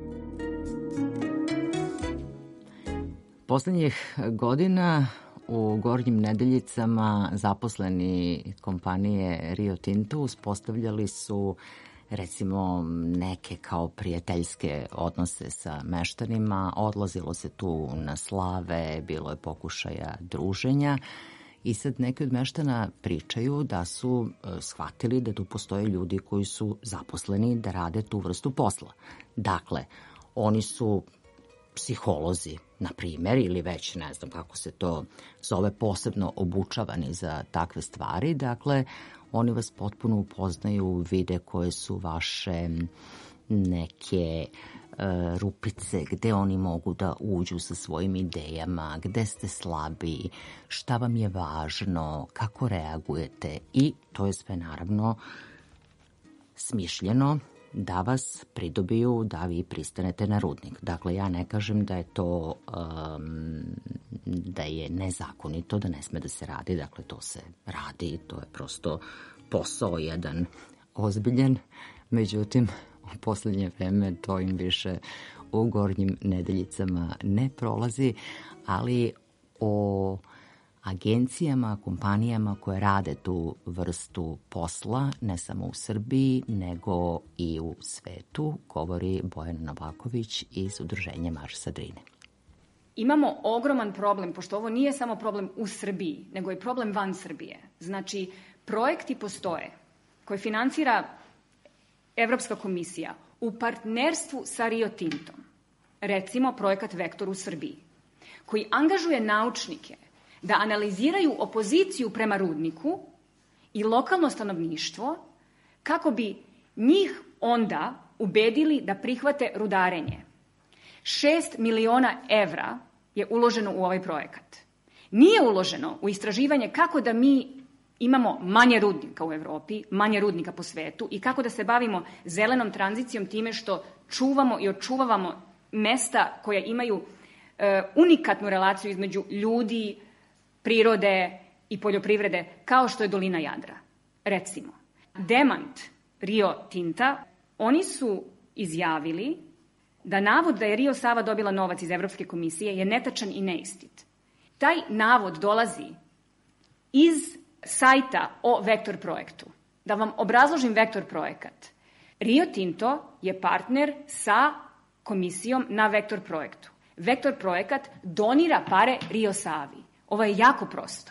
Poslednjih godina u Gornjim Nedeljicama zaposleni kompanije Rio Tinto uspostavljali su recimo neke kao prijateljske odnose sa meštanima, odlazilo se tu na slave, bilo je pokušaja druženja i sad neki od meštana pričaju da su e, shvatili da tu postoje ljudi koji su zaposleni da rade tu vrstu posla. Dakle, oni su psiholozi, na primjer, ili već ne znam kako se to zove, posebno obučavani za takve stvari. Dakle, oni vas potpuno upoznaju, vide koje su vaše neke e, rupice, gde oni mogu da uđu sa svojim idejama, gde ste slabi, šta vam je važno, kako reagujete i to je sve naravno smišljeno da vas pridobiju da vi pristanete na rudnik. Dakle, ja ne kažem da je to um, da je nezakonito, da ne sme da se radi, dakle to se radi, to je prosto posao jedan ozbiljan, međutim u poslednje vreme to im više u Gornjim Nedeljicama ne prolazi, ali o agencijama, kompanijama koje rade tu vrstu posla, ne samo u Srbiji, nego i u svetu, govori Bojana Novaković iz udruženja Marš sa Drine. Imamo ogroman problem, pošto ovo nije samo problem u Srbiji, nego je problem van Srbije. Znači, projekti postoje koje finansira Evropska komisija u partnerstvu sa Rio Tintom, recimo projekat Vektor u Srbiji, koji angažuje naučnike da analiziraju opoziciju prema rudniku i lokalno stanovništvo kako bi njih onda ubedili da prihvate rudarenje. Šest miliona evra je uloženo u ovaj projekat. Nije uloženo u istraživanje kako da mi imamo manje rudnika u Evropi, manje rudnika po svetu i kako da se bavimo zelenom tranzicijom time što čuvamo i očuvavamo mesta koja imaju e, unikatnu relaciju između ljudi, prirode i poljoprivrede, kao što je dolina Jadra. Recimo, demant Rio Tinta, oni su izjavili da navod da je Rio Sava dobila novac iz Evropske komisije je netačan i neistit. Taj navod dolazi iz sajta o Vektor projektu. Da vam obrazložim Vektor projekat. Rio Tinto je partner sa komisijom na Vektor projektu. Vektor projekat donira pare Rio Savi. Ovo je jako prosto.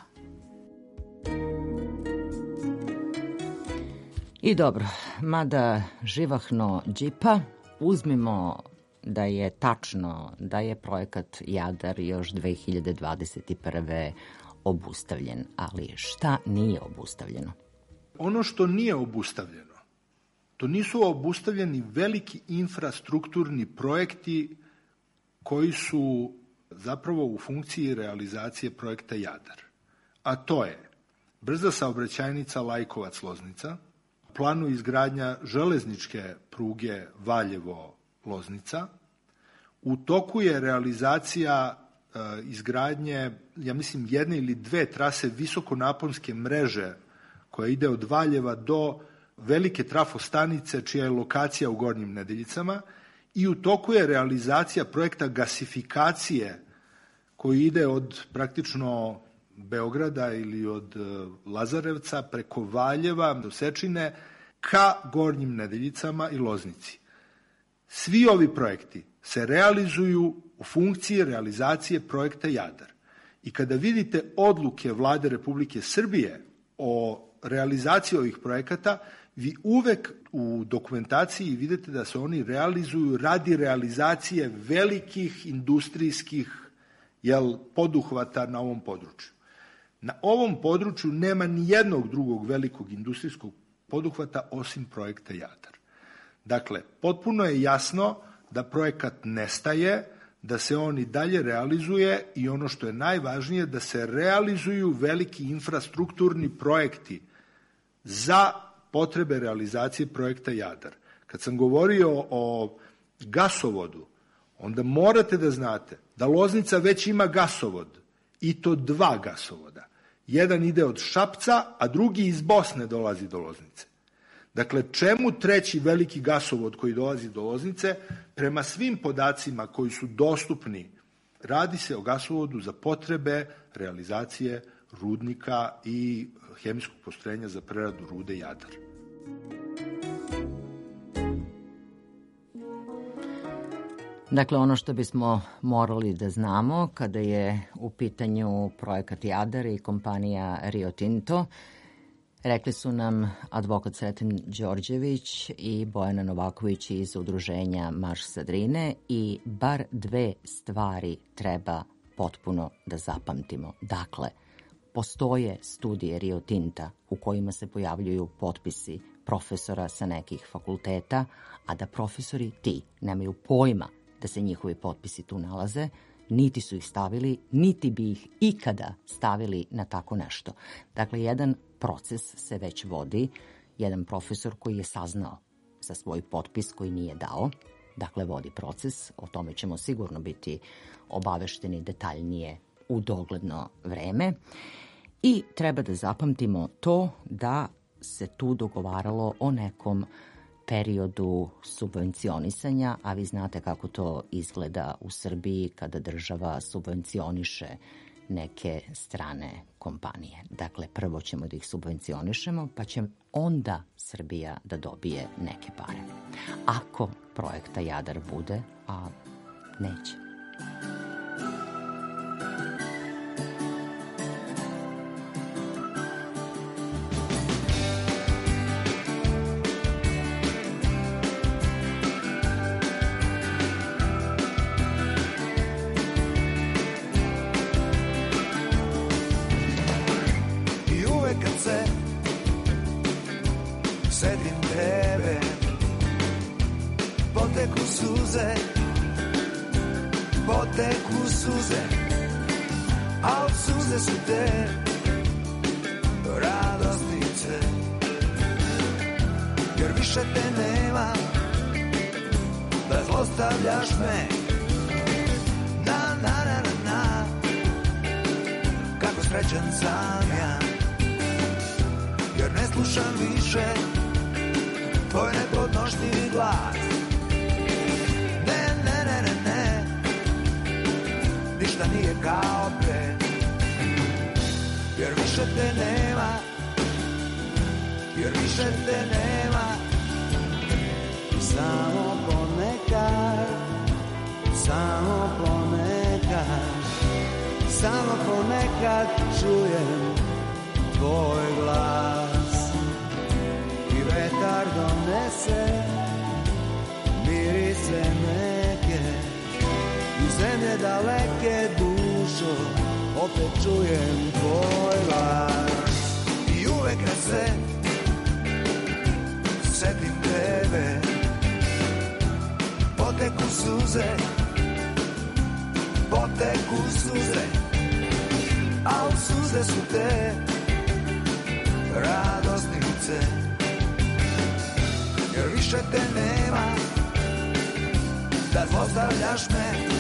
I dobro, mada živahno džipa, uzmimo da je tačno da je projekat Jadar još dve hiljade dvadeset prve obustavljen, ali šta nije obustavljeno? Ono što nije obustavljeno, to nisu obustavljeni veliki infrastrukturni projekti koji su zapravo u funkciji realizacije projekta Jadar. A to je brza saobraćajnica Lajkovac-Loznica, planu izgradnja železničke pruge Valjevo-Loznica, u toku je realizacija e, izgradnje, ja mislim, jedne ili dve trase visokonaponske mreže koja ide od Valjeva do velike trafostanice čija je lokacija u Gornjim Nedeljicama i u toku je realizacija projekta gasifikacije koji ide od praktično Beograda ili od Lazarevca preko Valjeva do Sečine ka Gornjim Nedeljicama i Loznici. Svi ovi projekti se realizuju u funkciji realizacije projekta Jadar. I kada vidite odluke Vlade Republike Srbije o realizaciji ovih projekata, vi uvek u dokumentaciji vidite da se oni realizuju radi realizacije velikih industrijskih jel, poduhvata na ovom području. Na ovom području nema ni jednog drugog velikog industrijskog poduhvata osim projekta Jadar. Dakle, potpuno je jasno da projekat nestaje, da se on i dalje realizuje i ono što je najvažnije, da se realizuju veliki infrastrukturni projekti za potrebe realizacije projekta Jadar. Kad sam govorio o gasovodu, onda morate da znate da Loznica već ima gasovod, i to dva gasovoda. Jedan ide od Šapca, a drugi iz Bosne dolazi do Loznice. Dakle, čemu treći veliki gasovod koji dolazi do Loznice? Prema svim podacima koji su dostupni, radi se o gasovodu za potrebe realizacije rudnika i hemijskog postrojenja za preradu rude Jadar. Dakle, ono što bismo morali da znamo kada je u pitanju projekat Jadar i kompanija Rio Tinto, rekli su nam advokat Sreten Đorđević i Bojana Novaković iz udruženja Marš sa Drine, i bar dve stvari treba potpuno da zapamtimo. Dakle, postoje studije Rio Tinta u kojima se pojavljuju potpisi profesora sa nekih fakulteta, a da profesori ti nemaju pojma da se njihovi potpisi tu nalaze, niti su ih stavili, niti bi ih ikada stavili na tako nešto. Dakle, jedan proces se već vodi, jedan profesor koji je saznao za svoj potpis koji nije dao, dakle, vodi proces, o tome ćemo sigurno biti obavešteni detaljnije u dogledno vreme. I treba da zapamtimo to da se tu dogovaralo o nekom periodu subvencionisanja, a vi znate kako to izgleda u Srbiji kada država subvencioniše neke strane kompanije. Dakle, prvo ćemo da ih subvencionišemo, pa će onda Srbija da dobije neke pare. Ako projekta Jadar bude, a neće. Poteku suze, a od suze su te radosnice, jer više te nema da zlostavljaš me. Na, na, na, na, na, kako srećan sam ja, jer ne slušam više tvoj nepodnošljivi glas. Ništa nije kao pre, jer više te nema, jer više te nema. Samo ponekad, samo ponekad, samo ponekad čujem tvoj glas. I vetar donese mirise neke, iz zemlje daleke dušo, opet čujem tvoj glas. I uvek kad se setim tebe, poteku suze, poteku suze, a u suze su te radosnice, jer više te nema da zlostavljaš me.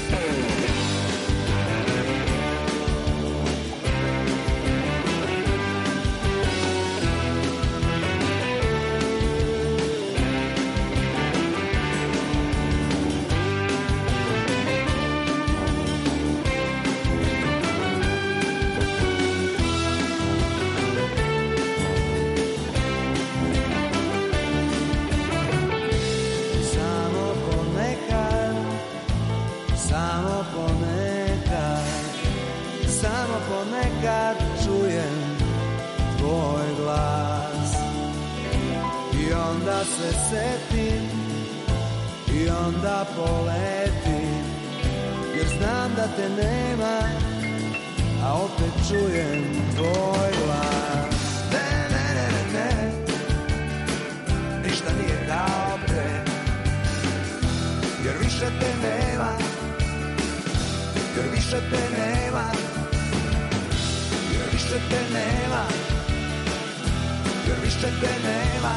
Ponekad čujem tvoj glas i onda se setim i onda poletim, jer znam da te nema, a opet čujem tvoj glas. Ne, ne, ne, ne, ne, ništa nije kao pre, jer više te nema, jer više te nema, jer više te nema, jer više te nema,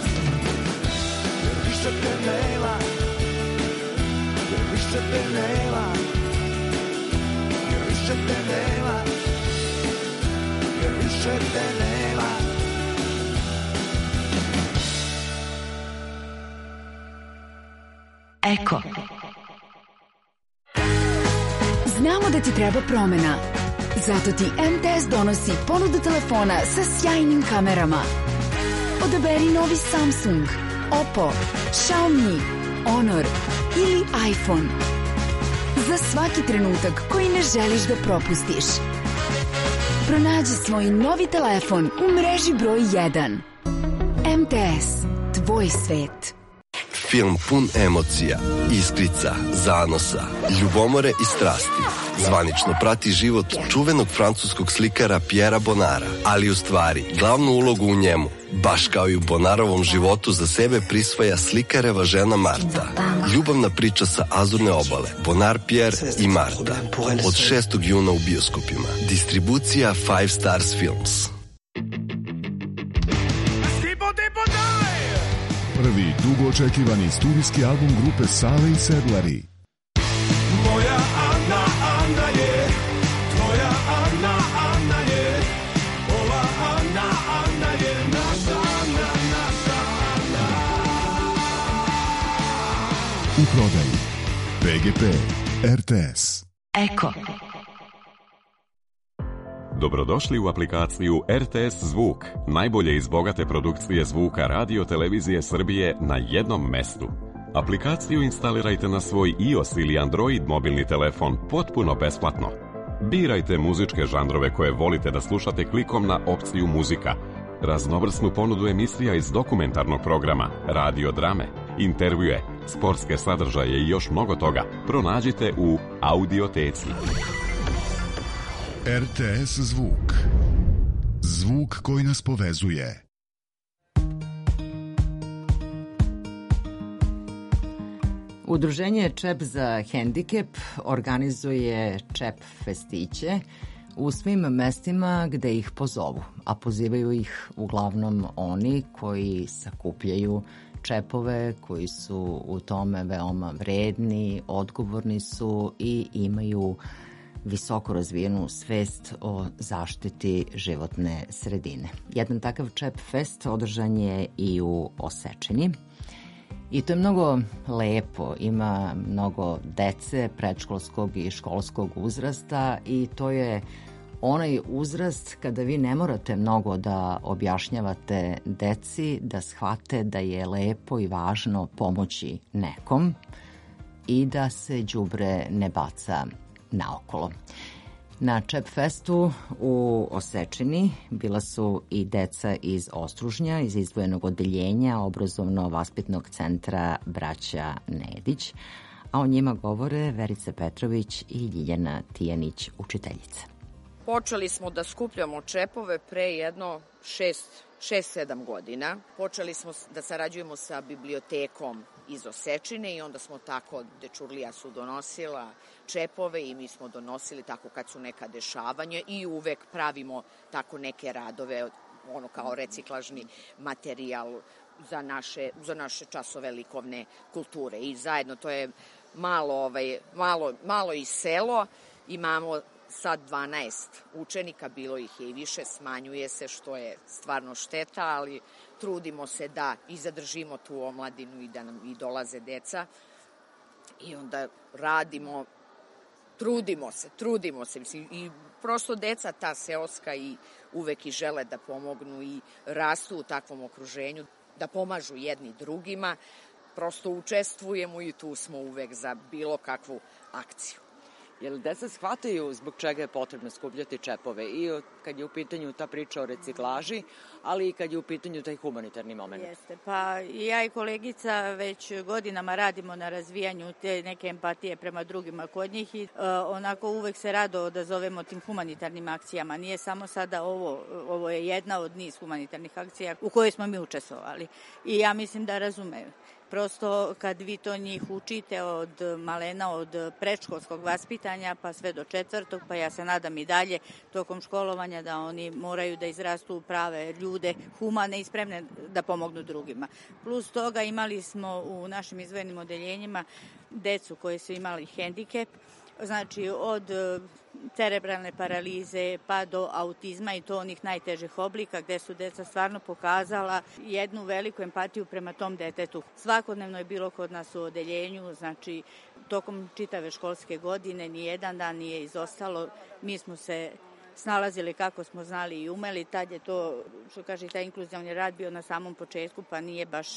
jer više te nema, jer više te nema, jer više te nema, jer više te nema. Eko. Znamo da ti treba promena. Zato ti M T S donosi ponudu telefona sa sjajnim kamerama. Odaberi novi Samsung, Oppo, Xiaomi, Honor ili iPhone. Za svaki trenutak koji ne želiš da propustiš. Pronađi svoj novi telefon u mreži broj jedan. M T S, tvoj svet. Film pun emocija, iskrica, zanosa, ljubomore i strasti. Zvanično prati život čuvenog francuskog slikara Pierra Bonnara, ali u stvari glavnu ulogu u njemu, baš kao i u Bonnarovom životu, za sebe prisvaja slikareva žena Marta. Ljubavna priča sa Azurne obale, Bonnard Pierre i Marta. Od šestog juna u bioskopima. Distribucija Five Stars Films. Prvi dugo očekivani studijski album grupe Sale i Sedlari. Moja Ana, Ana je, tvoja Ana, Ana je, ova Ana, Ana je, naša Ana, naša Ana. U prodaji P G P, R T S. Eko. Dobrodošli u aplikaciju R T S Zvuk, najbolje iz bogate produkcije zvuka radio televizije Srbije na jednom mestu. Aplikaciju instalirajte na svoj iOS ili Android mobilni telefon potpuno besplatno. Birajte muzičke žanrove koje volite da slušate klikom na opciju muzika. Raznovrsnu ponudu emisija iz dokumentarnog programa, radio drame, intervjue, sportske sadržaje i još mnogo toga pronađite u Audioteci. R T S Zvuk. Zvuk koji nas povezuje. Udruženje Čep za hendikep organizuje Čep festiće u svim mestima gde ih pozovu, a pozivaju ih uglavnom oni koji sakupljaju čepove, koji su u tome veoma vredni, odgovorni su i imaju visoko razvijenu svest o zaštiti životne sredine. Jedan takav Čep fest održan je i u Osečini. I to je mnogo lepo, ima mnogo dece predškolskog i školskog uzrasta i to je onaj uzrast kada vi ne morate mnogo da objašnjavate deci da shvate da je lepo i važno pomoći nekom i da se đubre ne baca naokolo. Na Čep festu u Osečini bila su i deca iz Ostružnja, iz izdvojenog odeljenja obrazovno-vaspitnog centra Braća Nedić, a o njima govore Verica Petrović i Ljiljana Tijanić, učiteljica. Počeli smo da skupljamo čepove pre jedno šest, šest, sedam godina. Počeli smo da sarađujemo sa bibliotekom iz Osečine i onda smo tako, dečurlija su donosila čepove i mi smo donosili tako kad su neka dešavanja i uvek pravimo tako neke radove, ono kao reciklažni materijal za naše, za naše časove likovne kulture. I zajedno to je malo, ovaj, malo, malo i selo, imamo sad dvanaest učenika, bilo ih je i više, smanjuje se, što je stvarno šteta, ali trudimo se da i zadržimo tu omladinu i da nam i dolaze deca i onda radimo, trudimo se, trudimo se i prosto deca ta seoska i uvek i žele da pomognu i rastu u takvom okruženju, da pomažu jedni drugima, prosto učestvujemo i tu smo uvek za bilo kakvu akciju. Jel deca shvataju zbog čega je potrebno skupljati čepove i kad je u pitanju ta priča o reciklaži, ali i kad je u pitanju taj humanitarni moment? Jeste, pa i ja i kolegica već godinama radimo na razvijanju te neke empatije prema drugima kod njih i uh, onako uvek se rado odazovemo tim humanitarnim akcijama. Nije samo sada ovo, ovo je jedna od niz humanitarnih akcija u kojoj smo mi učestvovali i ja mislim da razumeju. Prosto kad vi to njih učite od malena, od predškolskog vaspitanja pa sve do četvrtog, pa ja se nadam i dalje tokom školovanja da oni moraju da izrastu u prave ljude, humane i spremne da pomognu drugima. Plus toga imali smo u našim izdvojenim odeljenjima decu koji su imali hendikep, znači od cerebralne paralize pa do autizma i to onih najtežih oblika gde su deca stvarno pokazala jednu veliku empatiju prema tom detetu. Svakodnevno je bilo kod nas u odeljenju, znači tokom čitave školske godine nijedan dan nije izostalo. Mi smo se snalazili kako smo znali i umeli. Tad je to, što kaže, taj inkluzivni rad bio na samom početku pa nije baš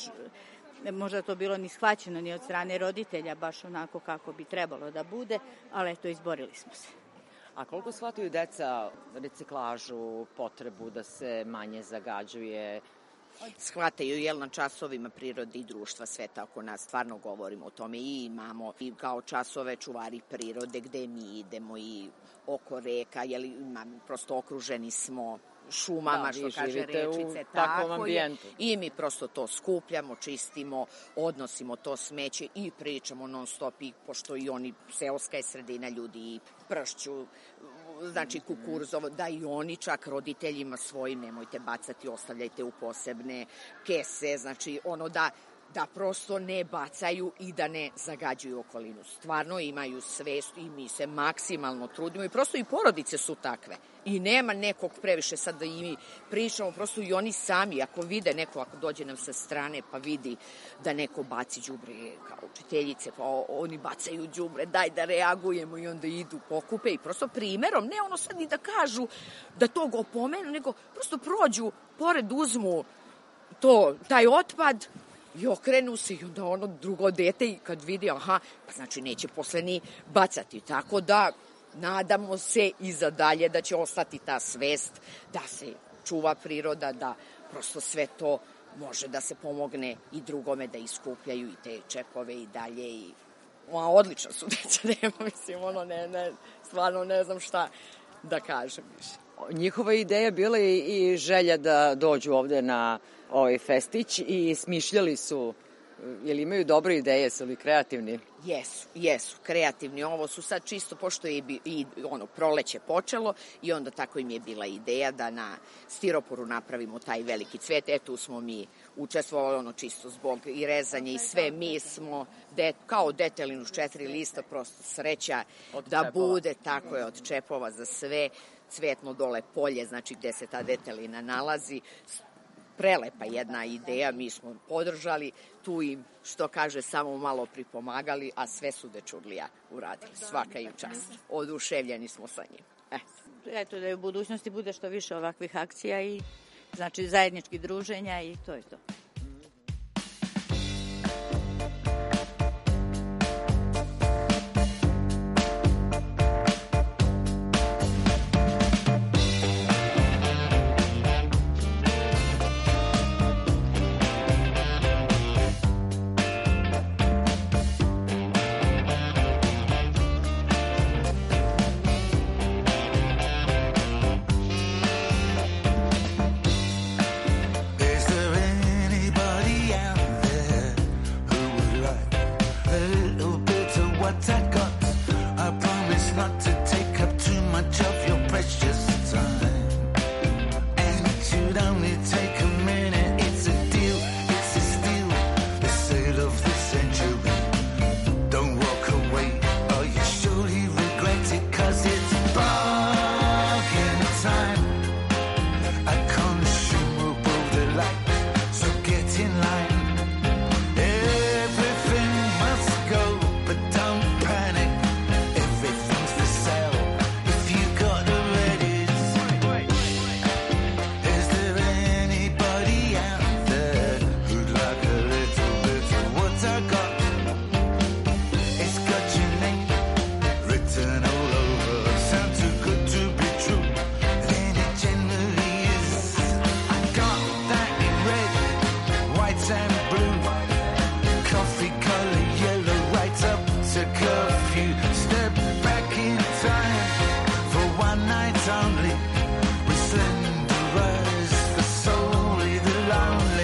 možda to bilo ni shvaćeno ni od strane roditelja baš onako kako bi trebalo da bude, ali eto, izborili smo se. A koliko shvataju deca reciklažu, potrebu da se manje zagađuje? Shvataju, jel, na časovima prirode i društva sveta oko nas stvarno govorimo o tome i imamo i kao časove čuvari prirode gde mi idemo i oko reka, jel, imamo, prosto okruženi smo šumama, da, što kaže rečice, takvom ambijentu. I mi prosto to skupljamo, čistimo, odnosimo to smeće i pričamo non stop, i pošto i oni, seoska je sredina, ljudi i pršću, znači kukuruzovo, da i oni čak roditeljima svojim nemojte bacati, ostavljajte u posebne kese, znači ono da da prosto ne bacaju i da ne zagađuju okolinu. Stvarno imaju svest i mi se maksimalno trudimo i prosto i porodice su takve. I nema nekog previše sad da i mi pričamo, prosto i oni sami, ako vide neko, ako dođe nam sa strane pa vidi da neko baci đubre kao učiteljice, pa oni bacaju đubre, daj da reagujemo i onda idu, pokupe i prosto primerom, ne ono sad ni da kažu da to ga opomenu, nego prosto prođu, pored uzmu to, taj otpad, i okrenu se i onda ono drugo dete i kad vidi, aha, pa znači neće posle ni bacati. Tako da nadamo se i za dalje da će ostati ta svest da se čuva priroda, da prosto sve to može da se pomogne i drugome da iskupljaju i te čepove i dalje. I, a, odlično su deca, nema, mislim, ono, ne, ne, stvarno ne znam šta da kažem više. Njihova ideja bila je i želja da dođu ovde na ovaj festić i smišljali su, jel imaju dobre ideje, su li kreativni? Jesu, jesu, kreativni. Ovo su sad čisto, pošto je i, i ono proleće počelo i onda tako im je bila ideja da na stiroporu napravimo taj veliki cvet. Eto smo mi učestvovali, ono čisto zbog i rezanja i sve. Mi smo de, kao detelinu s četiri lista, prosto sreća od da čepova. Bude, tako je, od čepova za sve. Cvetno dole polje, znači gde se ta detelina nalazi. Prelepa jedna ideja, mi smo podržali, tu im, što kaže, samo malo pripomagali, a sve su dečurlija uradili, svaka im čast. Oduševljeni smo sa njim. E. Eto, da je u budućnosti bude što više ovakvih akcija i znači zajedničkih druženja i to je to. night only. We slender rise for solely the lonely.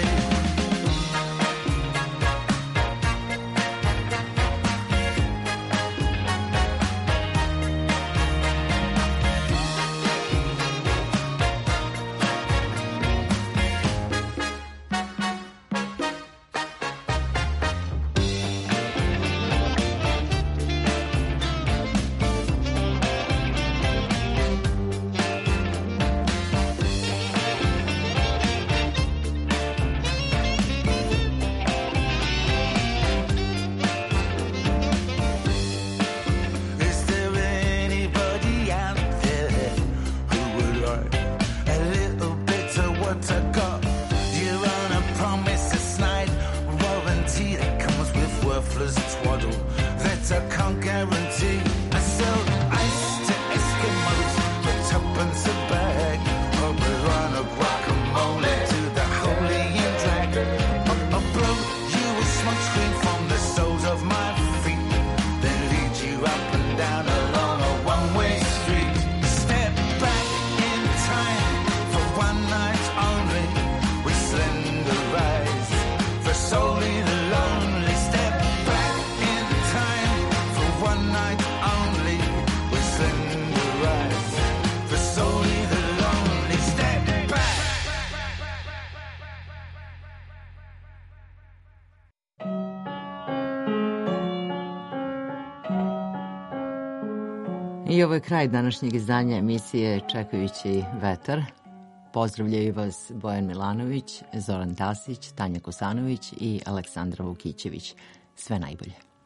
I ovo je kraj današnjeg izdanja emisije Čekajući vetar. Pozdravljaju vas Bojan Milanović, Zoran Tasić, Tanja Kosanović i Aleksandra Vukićević. Sve najbolje.